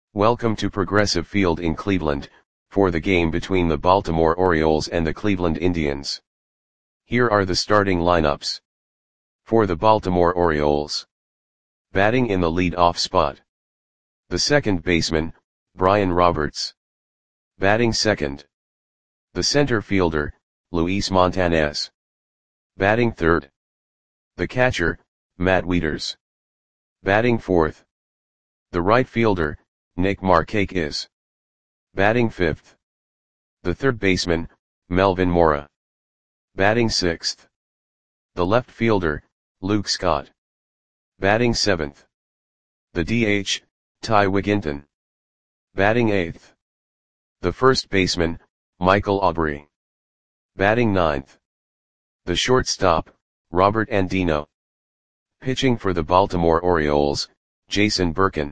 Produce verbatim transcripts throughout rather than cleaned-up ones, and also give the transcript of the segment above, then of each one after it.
Welcome to Progressive Field in Cleveland, for the game between the Baltimore Orioles and the Cleveland Indians. Here are the starting lineups. For the Baltimore Orioles. Batting in the lead-off spot. The second baseman, Brian Roberts. Batting second. The center fielder, Luis Montanez. Batting third. The catcher, Matt Wieters. Batting fourth. The right fielder, Nick Markakis. Batting fifth. The third baseman, Melvin Mora. Batting sixth. The left fielder, Luke Scott. Batting seventh. The D H, Ty Wigginton. Batting eighth. The first baseman, Michael Aubrey. Batting ninth. The shortstop, Robert Andino. Pitching for the Baltimore Orioles, Jason Birkin.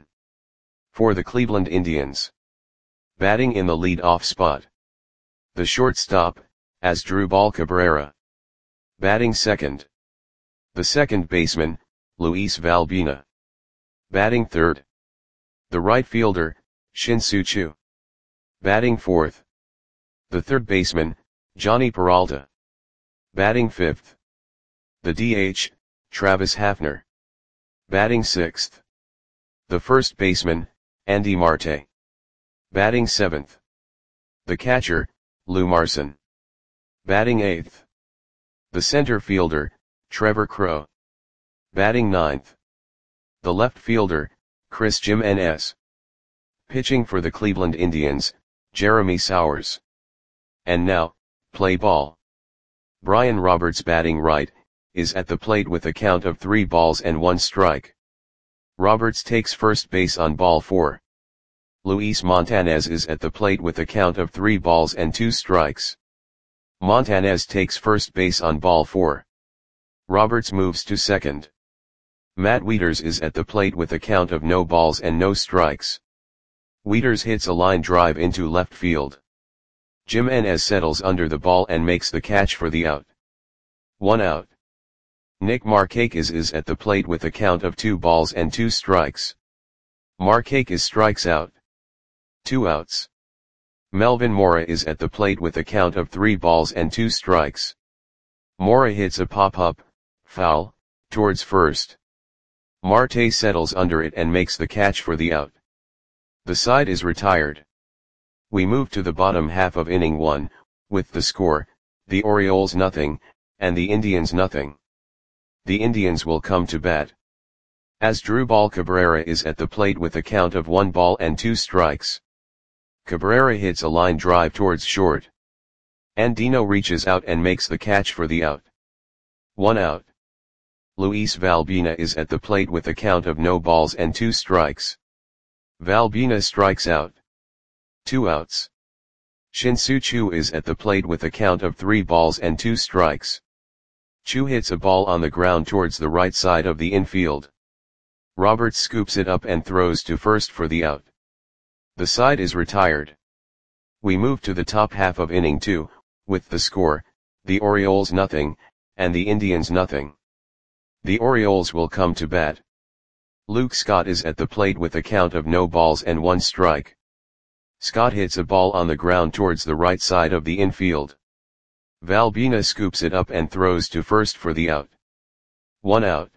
For the Cleveland Indians. Batting in the lead-off spot. The shortstop, Asdrubal Cabrera. Batting second. The second baseman, Luis Valbuena. Batting third. The right fielder, Shin-Soo Choo. Batting fourth. The third baseman, Jhonny Peralta. Batting fifth. The D H, Travis Hafner. Batting sixth. The first baseman, Andy Marte. Batting seventh. The catcher, Lou Marson. Batting eighth. The center fielder, Trevor Crowe. Batting ninth. The left fielder, Chris Jimenez. Pitching for the Cleveland Indians, Jeremy Sowers. And now, play ball. Brian Roberts batting right, is at the plate with a count of three balls and one strike. Roberts takes first base on ball four. Luis Montanez is at the plate with a count of three balls and two strikes. Montanez takes first base on ball four. Roberts moves to second. Matt Wieters is at the plate with a count of no balls and no strikes. Wieters hits a line drive into left field. Jimenez settles under the ball and makes the catch for the out. One out. Nick Markakis is at the plate with a count of two balls and two strikes. Markakis strikes out. Two outs. Melvin Mora is at the plate with a count of three balls and two strikes. Mora hits a pop-up, foul, towards first. Marte settles under it and makes the catch for the out. The side is retired. We move to the bottom half of inning one, with the score, the Orioles nothing, and the Indians nothing. The Indians will come to bat. Asdrubal Cabrera is at the plate with a count of one ball and two strikes. Cabrera hits a line drive towards short. Andino reaches out and makes the catch for the out. One out. Luis Valbuena is at the plate with a count of no balls and two strikes. Valbuena strikes out. Two outs. Shin-Soo Choo is at the plate with a count of three balls and two strikes. Choo hits a ball on the ground towards the right side of the infield. Roberts scoops it up and throws to first for the out. The side is retired. We move to the top half of inning two, with the score, the Orioles nothing, and the Indians nothing. The Orioles will come to bat. Luke Scott is at the plate with a count of no balls and one strike. Scott hits a ball on the ground towards the right side of the infield. Valbuena scoops it up and throws to first for the out. One out.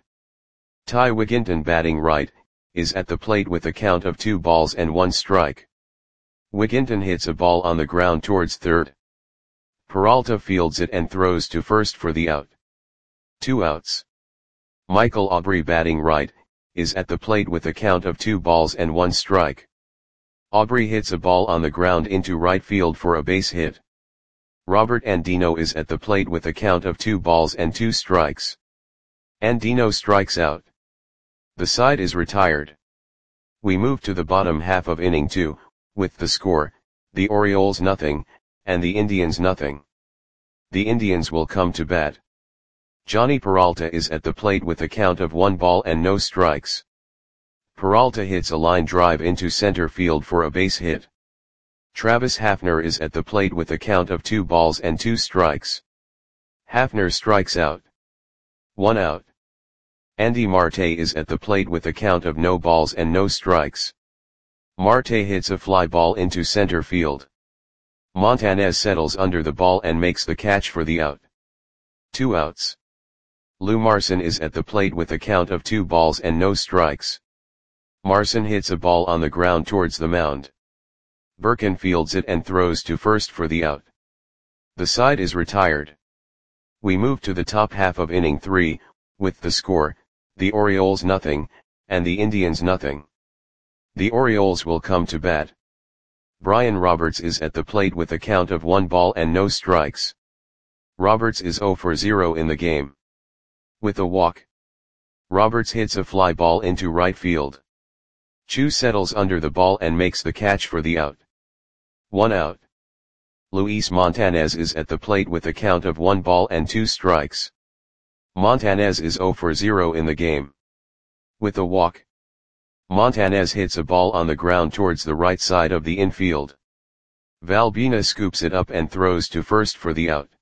Ty Wigginton batting right, is at the plate with a count of two balls and one strike. Wigginton hits a ball on the ground towards third. Peralta fields it and throws to first for the out. Two outs. Michael Aubrey batting right, is at the plate with a count of two balls and one strike. Aubrey hits a ball on the ground into right field for a base hit. Robert Andino is at the plate with a count of two balls and two strikes. Andino strikes out. The side is retired. We move to the bottom half of inning two, with the score, the Orioles nothing, and the Indians nothing. The Indians will come to bat. Jhonny Peralta is at the plate with a count of one ball and no strikes. Peralta hits a line drive into center field for a base hit. Travis Hafner is at the plate with a count of two balls and two strikes. Hafner strikes out. One out. Andy Marte is at the plate with a count of no balls and no strikes. Marte hits a fly ball into center field. Montanez settles under the ball and makes the catch for the out. Two outs. Lou Marson is at the plate with a count of two balls and no strikes. Marson hits a ball on the ground towards the mound. Birkin fields it and throws to first for the out. The side is retired. We move to the top half of inning three, with the score, the Orioles nothing, and the Indians nothing. The Orioles will come to bat. Brian Roberts is at the plate with a count of one ball and no strikes. Roberts is zero for zero in the game. With a walk, Roberts hits a fly ball into right field. Chu settles under the ball and makes the catch for the out. One out. Luis Montanez is at the plate with a count of one ball and two strikes. Montanez is zero for zero in the game. With a walk, Montanez hits a ball on the ground towards the right side of the infield. Valbuena scoops it up and throws to first for the out.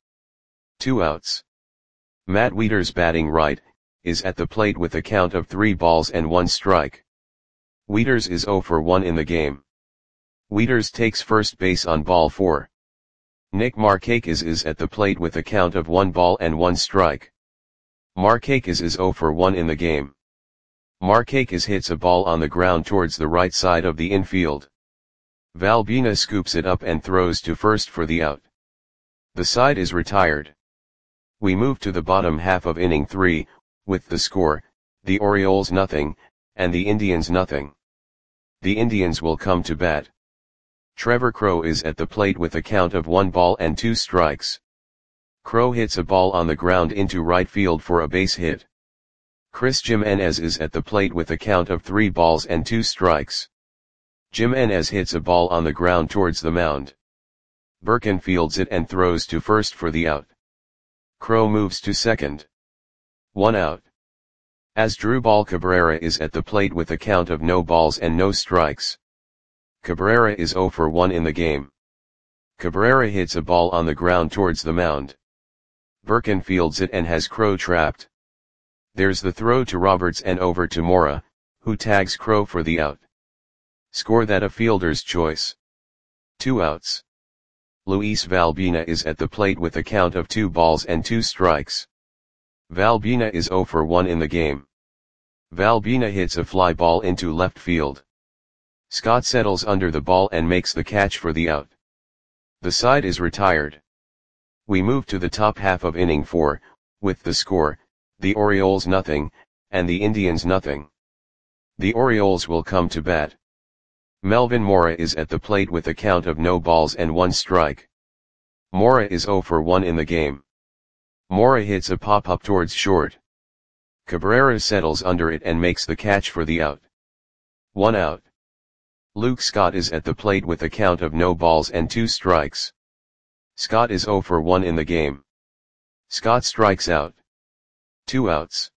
Two outs. Matt Wieters, batting right, is at the plate with a count of three balls and one strike. Wieters is zero for one in the game. Wieters takes first base on ball four. Nick Markakis is at the plate with a count of one ball and one strike. Markakis is zero for one in the game. Markakis hits a ball on the ground towards the right side of the infield. Valbuena scoops it up and throws to first for the out. The side is retired. We move to the bottom half of inning three, with the score, the Orioles nothing, and the Indians nothing. The Indians will come to bat. Trevor Crowe is at the plate with a count of one ball and two strikes. Crowe hits a ball on the ground into right field for a base hit. Chris Jimenez is at the plate with a count of three balls and two strikes. Jimenez hits a ball on the ground towards the mound. Birkin fields it and throws to first for the out. Crowe moves to second. One out. Asdrubal Cabrera is at the plate with a count of no balls and no strikes. Cabrera is zero for one in the game. Cabrera hits a ball on the ground towards the mound. Birkin fields it and has Crowe trapped. There's the throw to Roberts and over to Mora, who tags Crowe for the out. Score that a fielder's choice. Two outs. Luis Valbuena is at the plate with a count of two balls and two strikes. Valbuena is zero for one in the game. Valbuena hits a fly ball into left field. Scott settles under the ball and makes the catch for the out. The side is retired. We move to the top half of inning four, with the score, the Orioles nothing, and the Indians nothing. The Orioles will come to bat. Melvin Mora is at the plate with a count of no balls and one strike. Mora is zero for one in the game. Mora hits a pop-up towards short. Cabrera settles under it and makes the catch for the out. One out. Luke Scott is at the plate with a count of no balls and two strikes. Scott is zero for one in the game. Scott strikes out. Two outs.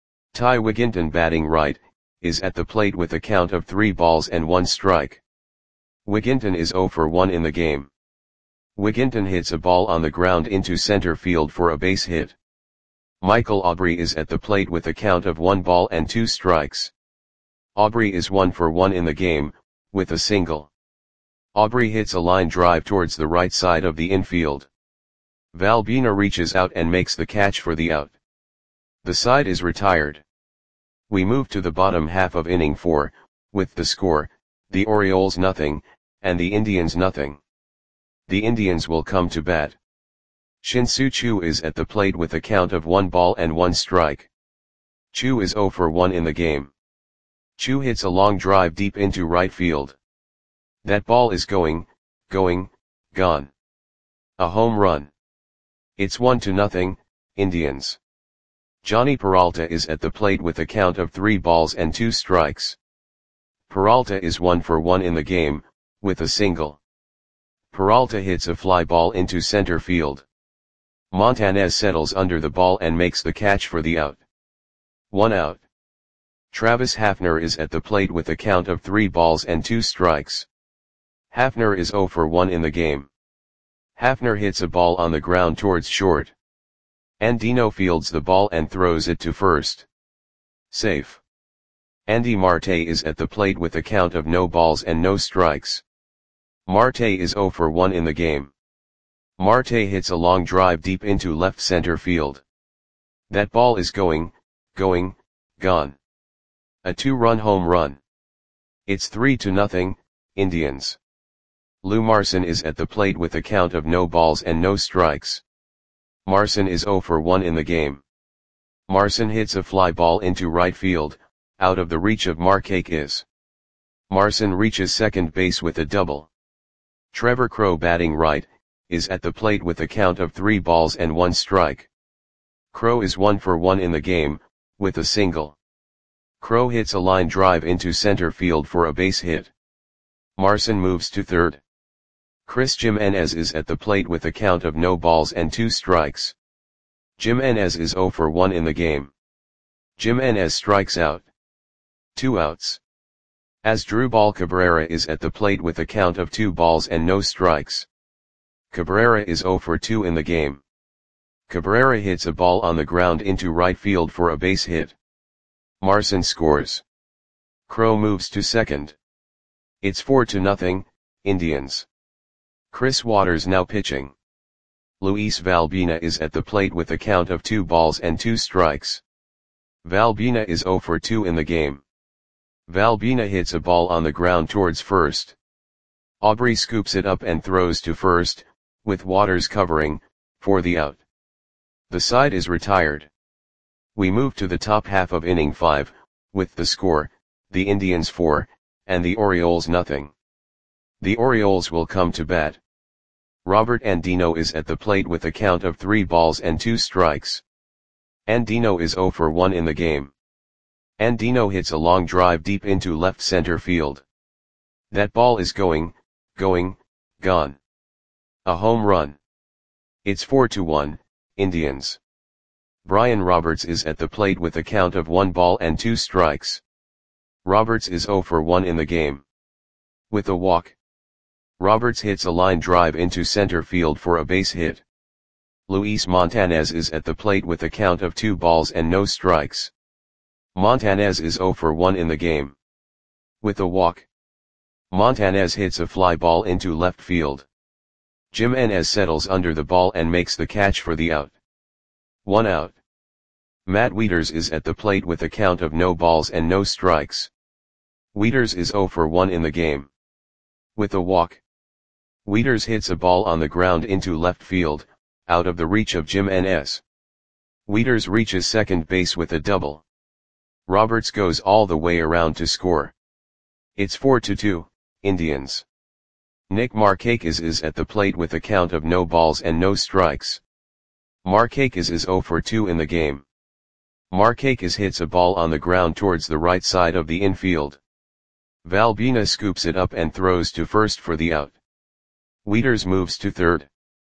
Ty Wigginton, batting right, is at the plate with a count of three balls and one strike. Wigginton is zero for one in the game. Wigginton hits a ball on the ground into center field for a base hit. Michael Aubrey is at the plate with a count of one ball and two strikes. Aubrey is one for one in the game, with a single. Aubrey hits a line drive towards the right side of the infield. Valbuena reaches out and makes the catch for the out. The side is retired. We move to the bottom half of inning four, with the score, the Orioles nothing, and the Indians nothing. The Indians will come to bat. Shin-Soo Choo is at the plate with a count of one ball and one strike. Choo is zero for one in the game. Choo hits a long drive deep into right field. That ball is going, going, gone. A home run. It's one to nothing, Indians. Johnny Peralta is at the plate with a count of three balls and two strikes. Peralta is one for one in the game, with a single. Peralta hits a fly ball into center field. Montanez settles under the ball and makes the catch for the out. One out. Travis Hafner is at the plate with a count of three balls and two strikes. Hafner is zero for one in the game. Hafner hits a ball on the ground towards short. Andino fields the ball and throws it to first. Safe. Andy Marte is at the plate with a count of no balls and no strikes. Marte is zero for one in the game. Marte hits a long drive deep into left center field. That ball is going, going, gone. A two-run home run. It's three to nothing, Indians. Lou Marson is at the plate with a count of no balls and no strikes. Marson is zero for one in the game. Marson hits a fly ball into right field, out of the reach of Markakis. Marson reaches second base with a double. Trevor Crowe, batting right, is at the plate with a count of three balls and one strike. Crowe is one for one in the game, with a single. Crowe hits a line drive into center field for a base hit. Marson moves to third. Chris Jimenez is at the plate with a count of no balls and two strikes. Jimenez is zero for one in the game. Jimenez strikes out. Two outs. Asdrubal Cabrera is at the plate with a count of two balls and no strikes. Cabrera is zero for two in the game. Cabrera hits a ball on the ground into right field for a base hit. Marson scores. Crowe moves to second. It's four to nothing, Indians. Chris Waters now pitching. Luis Valbina is at the plate with a count of two balls and two strikes. Valbina is zero for two in the game. Valbina hits a ball on the ground towards first. Aubrey scoops it up and throws to first, with Waters covering, for the out. The side is retired. We move to the top half of inning five, with the score, the Indians four, and the Orioles nothing. The Orioles will come to bat. Robert Andino is at the plate with a count of three balls and two strikes. Andino is zero for one in the game. Andino hits a long drive deep into left center field. That ball is going, going, gone. A home run. It's four to one, Indians. Brian Roberts is at the plate with a count of one ball and two strikes. Roberts is zero for one in the game. With a walk. Roberts hits a line drive into center field for a base hit. Luis Montanez is at the plate with a count of two balls and no strikes. Montanez is zero for one in the game. With a walk. Montanez hits a fly ball into left field. Jimenez settles under the ball and makes the catch for the out. One out. Matt Wieters is at the plate with a count of no balls and no strikes. Wieters is zero for one in the game. With a walk. Wieters hits a ball on the ground into left field, out of the reach of Jimenez. Wieters reaches second base with a double. Roberts goes all the way around to score. It's four to two, Indians. Nick Markakis is at the plate with a count of no balls and no strikes. Markakis is zero for two in the game. Markakis hits a ball on the ground towards the right side of the infield. Valbina scoops it up and throws to first for the out. Wieters moves to third.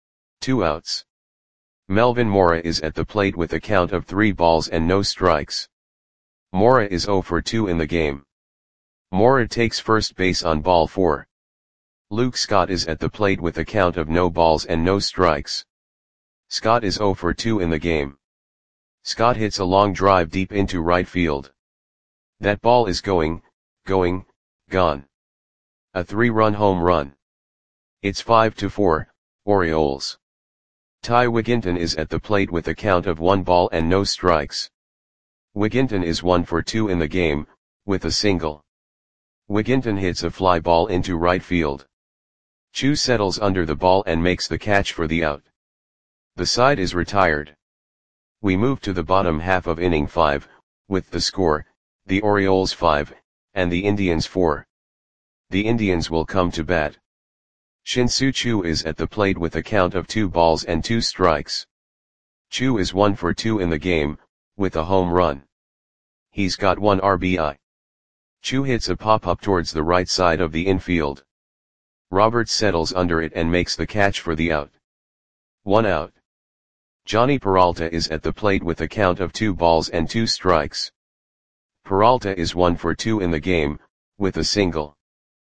Two outs. Melvin Mora is at the plate with a count of three balls and no strikes. Mora is zero for two in the game. Mora takes first base on ball four. Luke Scott is at the plate with a count of no balls and no strikes. Scott is zero for two in the game. Scott hits a long drive deep into right field. That ball is going, going, gone. A three-run home run. It's five to four, Orioles. Ty Wigginton is at the plate with a count of one ball and no strikes. Wigginton is one for two in the game, with a single. Wigginton hits a fly ball into right field. Chu settles under the ball and makes the catch for the out. The side is retired. We move to the bottom half of inning five, with the score, the Orioles five, and the Indians four. The Indians will come to bat. Shin-Soo Choo is at the plate with a count of two balls and two strikes. Choo is one for two in the game, with a home run. He's got one R B I. Choo hits a pop-up towards the right side of the infield. Roberts settles under it and makes the catch for the out. One out. Johnny Peralta is at the plate with a count of two balls and two strikes. Peralta is one for two in the game, with a single.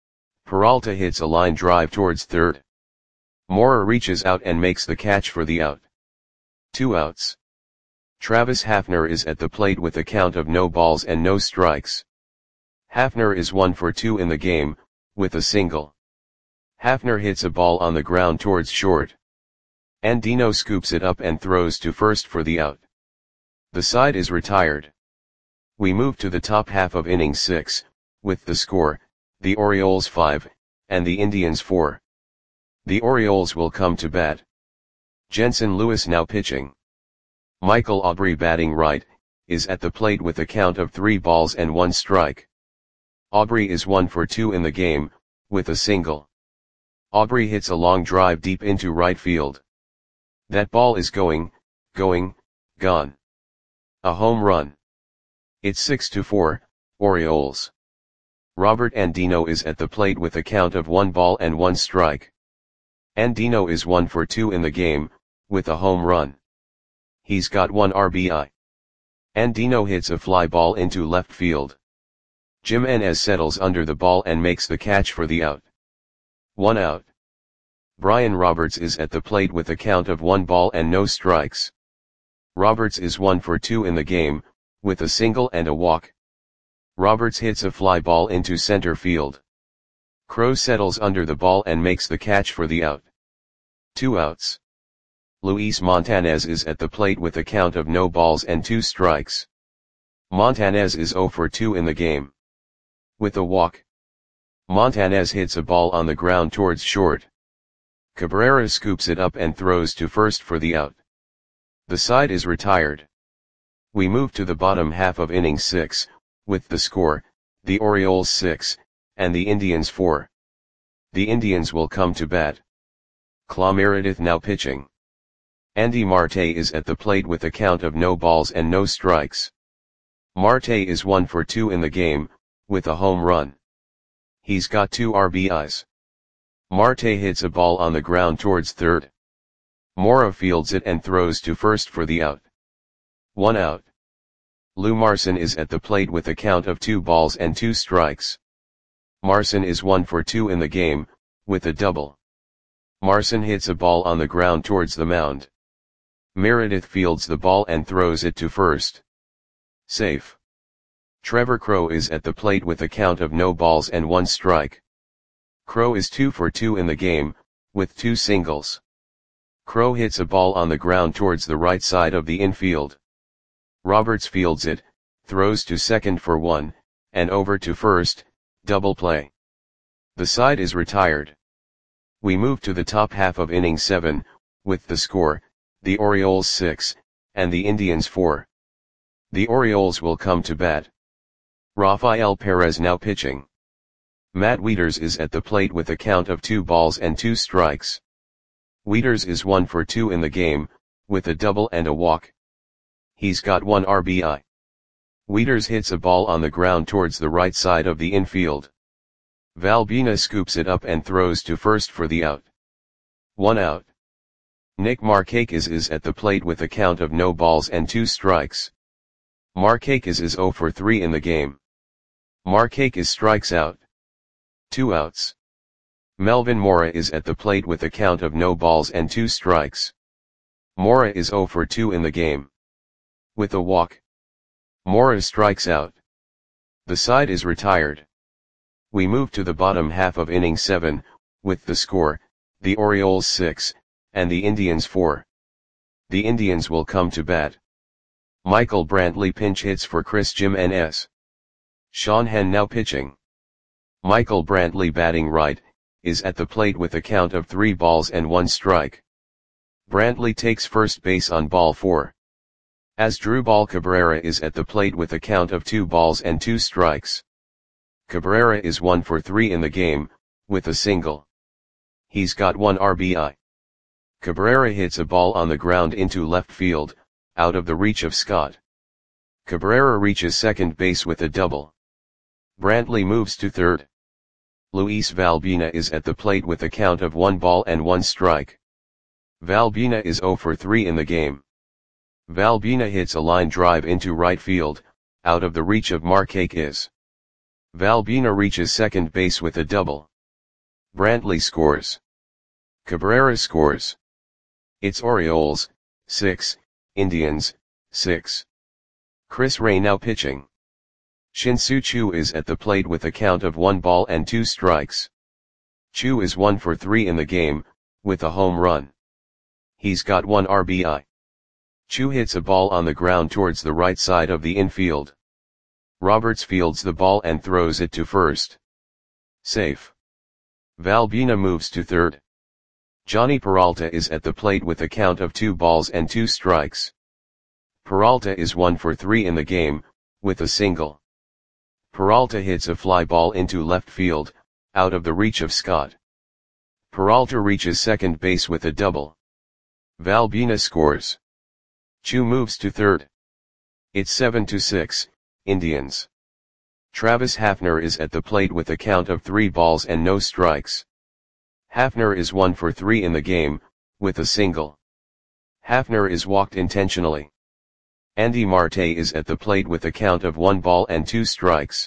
Peralta hits a line drive towards third. Mora reaches out and makes the catch for the out. Two outs. Travis Hafner is at the plate with a count of no balls and no strikes. Hafner is one for two in the game, with a single. Hafner hits a ball on the ground towards short. Andino scoops it up and throws to first for the out. The side is retired. We move to the top half of inning six, with the score, the Orioles five, and the Indians four. The Orioles will come to bat. Jensen Lewis now pitching. Michael Aubrey batting right, is at the plate with a count of three balls and one strike. Aubrey is one for two in the game, with a single. Aubrey hits a long drive deep into right field. That ball is going, going, gone. A home run. It's six to four, Orioles. Robert Andino is at the plate with a count of one ball and one strike. Andino is one for two in the game, with a home run. He's got one R B I. Andino hits a fly ball into left field. Jimenez settles under the ball and makes the catch for the out. One out. Brian Roberts is at the plate with a count of one ball and no strikes. Roberts is one for two in the game, with a single and a walk. Roberts hits a fly ball into center field. Crowe settles under the ball and makes the catch for the out. Two outs. Luis Montanez is at the plate with a count of no balls and two strikes. Montanez is zero for two in the game. With a walk. Montanez hits a ball on the ground towards short. Cabrera scoops it up and throws to first for the out. The side is retired. We move to the bottom half of inning six, with the score, the Orioles six, and the Indians four. The Indians will come to bat. Claude Meredith now pitching. Andy Marte is at the plate with a count of no balls and no strikes. Marte is one for two in the game, with a home run. He's got two R B Is. Marte hits a ball on the ground towards third. Mora fields it and throws to first for the out. One out. Lou Marson is at the plate with a count of two balls and two strikes. Marson is one for two in the game, with a double. Marson hits a ball on the ground towards the mound. Meredith fields the ball and throws it to first. Safe. Trevor Crowe is at the plate with a count of no balls and one strike. Crowe is two for two in the game, with two singles. Crowe hits a ball on the ground towards the right side of the infield. Roberts fields it, throws to second for one, and over to first, double play. The side is retired. We move to the top half of inning seven, with the score, the Orioles six, and the Indians four. The Orioles will come to bat. Rafael Perez now pitching. Matt Wieters is at the plate with a count of two balls and two strikes. Wieters is one for two in the game, with a double and a walk. He's got one R B I. Wieters hits a ball on the ground towards the right side of the infield. Valbuena scoops it up and throws to first for the out. One out. Nick Markakis is at the plate with a count of no balls and two strikes. Markakis is zero for three in the game. Markakis strikes out. Two outs. Melvin Mora is at the plate with a count of no balls and two strikes. Mora is zero for two in the game. With a walk. Mora strikes out. The side is retired. We move to the bottom half of inning seven, with the score, the Orioles six, and the Indians four. The Indians will come to bat. Michael Brantley pinch hits for Chris Jimenez. Sean Henn now pitching. Michael Brantley batting right, is at the plate with a count of three balls and one strike. Brantley takes first base on ball four. Asdrubal Cabrera is at the plate with a count of two balls and two strikes. Cabrera is one for three in the game, with a single. He's got one R B I. Cabrera hits a ball on the ground into left field, out of the reach of Scott. Cabrera reaches second base with a double. Brantley moves to third. Luis Valbuena is at the plate with a count of one ball and one strike. Valbuena is zero for three in the game. Valbuena hits a line drive into right field, out of the reach of Markakis. Valbuena reaches second base with a double. Brantley scores. Cabrera scores. It's Orioles, six, Indians, six. Chris Ray now pitching. Shin-Soo Choo is at the plate with a count of one ball and two strikes. Choo is one for three in the game, with a home run. He's got one R B I. Choo hits a ball on the ground towards the right side of the infield. Roberts fields the ball and throws it to first. Safe. Valbuena moves to third. Johnny Peralta is at the plate with a count of two balls and two strikes. Peralta is one for three in the game, with a single. Peralta hits a fly ball into left field, out of the reach of Scott. Peralta reaches second base with a double. Valbuena scores. Choo moves to third. It's seven to six, Indians. Travis Hafner is at the plate with a count of three balls and no strikes. Hafner is one for three in the game, with a single. Hafner is walked intentionally. Andy Marte is at the plate with a count of one ball and two strikes.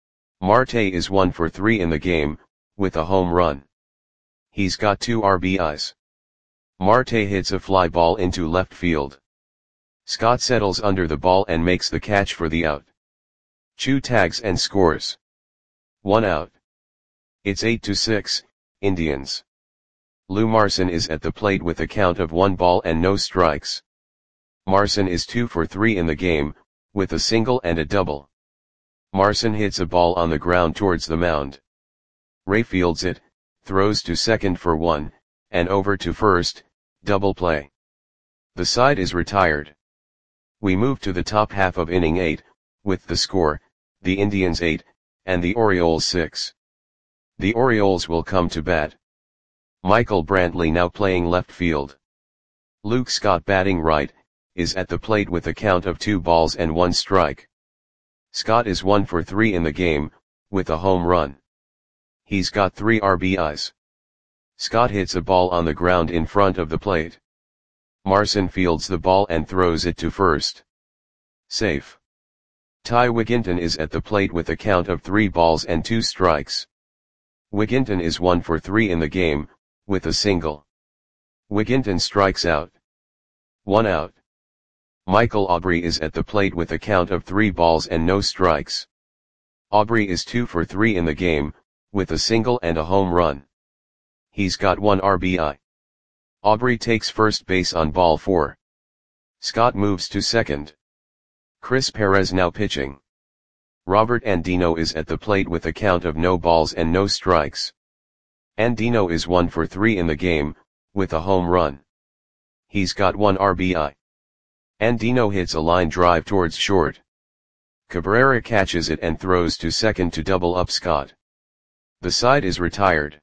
Marte is one for three in the game, with a home run. He's got two R B Is. Marte hits a fly ball into left field. Scott settles under the ball and makes the catch for the out. Choo tags and scores. One out. It's eight to six, Indians. Lou Marson is at the plate with a count of one ball and no strikes. Marson is two for three in the game, with a single and a double. Marson hits a ball on the ground towards the mound. Ray fields it, throws to second for one, and over to first, double play. The side is retired. We move to the top half of inning eight, with the score, the Indians eight, and the Orioles six. The Orioles will come to bat. Michael Brantley now playing left field. Luke Scott batting right, is at the plate with a count of two balls and one strike. Scott is one for three in the game, with a home run. He's got three R B Is. Scott hits a ball on the ground in front of the plate. Marson fields the ball and throws it to first. Safe. Ty Wigginton is at the plate with a count of three balls and two strikes. Wigginton is one for three in the game, with a single. Wigginton strikes out. One out. Michael Aubrey is at the plate with a count of three balls and no strikes. Aubrey is two for three in the game, with a single and a home run. He's got one R B I. Aubrey takes first base on ball four. Scott moves to second. Chris Perez now pitching. Robert Andino is at the plate with a count of no balls and no strikes. Andino is one for three in the game, with a home run. He's got one R B I. Andino hits a line drive towards short. Cabrera catches it and throws to second to double up Scott. The side is retired.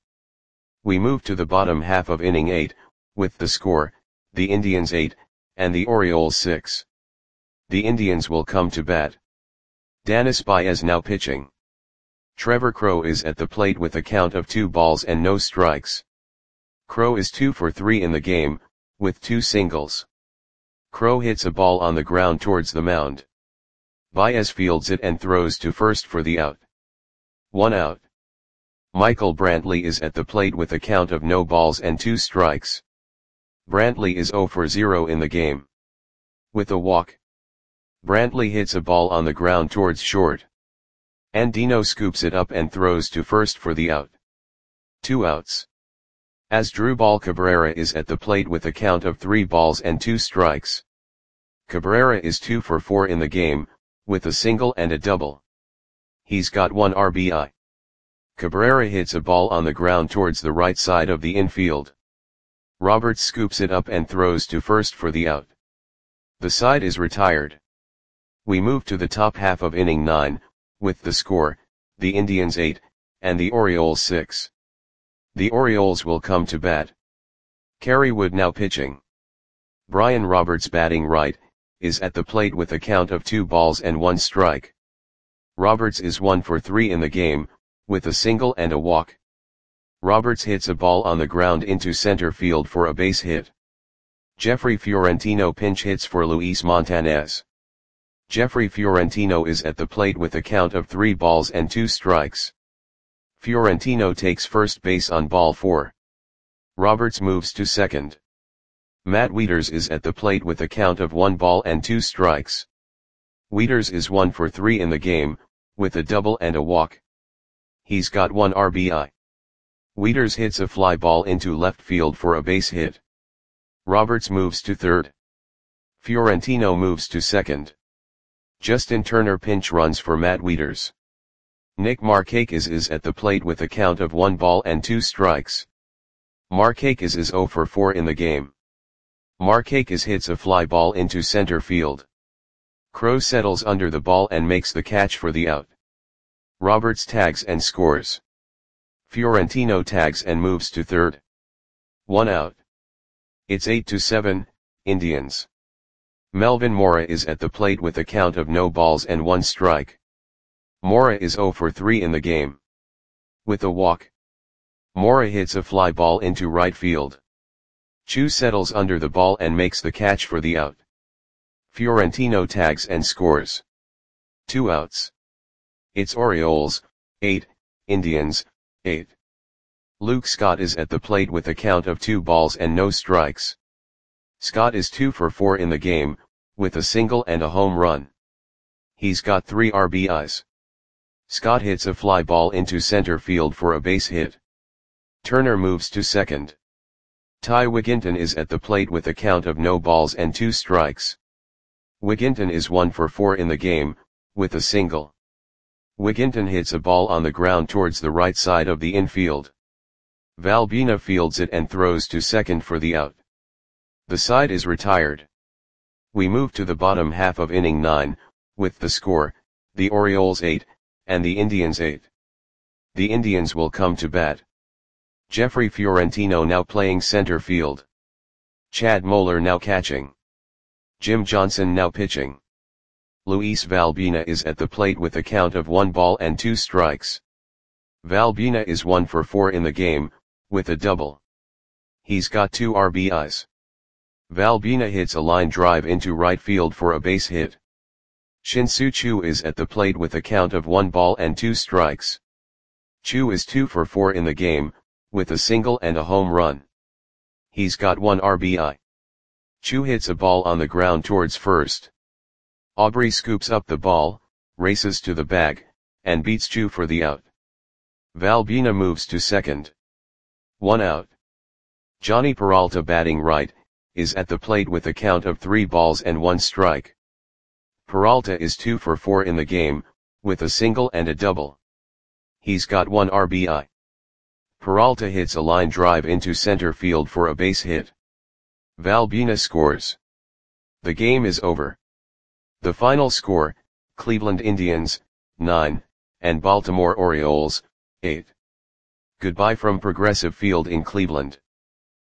We move to the bottom half of inning eight, with the score, the Indians eight, and the Orioles six. The Indians will come to bat. Danis Baez now pitching. Trevor Crowe is at the plate with a count of two balls and no strikes. Crowe is two for three in the game, with two singles. Crowe hits a ball on the ground towards the mound. Baez fields it and throws to first for the out. One out. Michael Brantley is at the plate with a count of no balls and two strikes. Brantley is zero for zero in the game. With a walk. Brantley hits a ball on the ground towards short. Andino scoops it up and throws to first for the out. Two outs. Asdrubal Cabrera is at the plate with a count of three balls and two strikes. Cabrera is two for four in the game, with a single and a double. He's got one R B I. Cabrera hits a ball on the ground towards the right side of the infield. Roberts scoops it up and throws to first for the out. The side is retired. We move to the top half of inning nine, with the score, the Indians eight, and the Orioles six. The Orioles will come to bat. Kerry Wood now pitching. Brian Roberts batting right, is at the plate with a count of two balls and one strike. Roberts is one for three in the game, with a single and a walk. Roberts hits a ball on the ground into center field for a base hit. Jeffrey Fiorentino pinch hits for Luis Montanez. Jeffrey Fiorentino is at the plate with a count of three balls and two strikes. Fiorentino takes first base on ball four. Roberts moves to second. Matt Wieters is at the plate with a count of one ball and two strikes. Wieters is one for three in the game, with a double and a walk. He's got one R B I. Wieters hits a fly ball into left field for a base hit. Roberts moves to third. Fiorentino moves to second. Justin Turner pinch runs for Matt Wieters. Nick Markakis is at the plate with a count of one ball and two strikes. Markakis is zero for four in the game. Markakis hits a fly ball into center field. Crowe settles under the ball and makes the catch for the out. Roberts tags and scores. Fiorentino tags and moves to third. One out. It's eight to seven, Indians. Melvin Mora is at the plate with a count of no balls and one strike. Mora is zero for three in the game. With a walk. Mora hits a fly ball into right field. Chu settles under the ball and makes the catch for the out. Fiorentino tags and scores. Two outs. It's Orioles, eight, Indians, eight. Luke Scott is at the plate with a count of two balls and no strikes. Scott is two for four in the game, with a single and a home run. He's got three R B Is. Scott hits a fly ball into center field for a base hit. Turner moves to second. Ty Wigginton is at the plate with a count of no balls and two strikes. Wigginton is one for four in the game, with a single. Wigginton hits a ball on the ground towards the right side of the infield. Valbina fields it and throws to second for the out. The side is retired. We move to the bottom half of inning nine, with the score, the Orioles eight, and the Indians eight. The Indians will come to bat. Jeffrey Fiorentino now playing center field. Chad Moeller now catching. Jim Johnson now pitching. Luis Valbina is at the plate with a count of one ball and two strikes. Valbina is one for four in the game, with a double. He's got two R B Is. Valbina hits a line drive into right field for a base hit. Shin-Soo Choo is at the plate with a count of one ball and two strikes. Choo is two for four in the game, with a single and a home run. He's got one R B I. Choo hits a ball on the ground towards first. Aubrey scoops up the ball, races to the bag, and beats Choo for the out. Valbina moves to second. One out. Johnny Peralta batting right, is at the plate with a count of three balls and one strike. Peralta is two for four in the game, with a single and a double. He's got one R B I. Peralta hits a line drive into center field for a base hit. Valbina scores. The game is over. The final score, Cleveland Indians, nine, and Baltimore Orioles, eight. Goodbye from Progressive Field in Cleveland.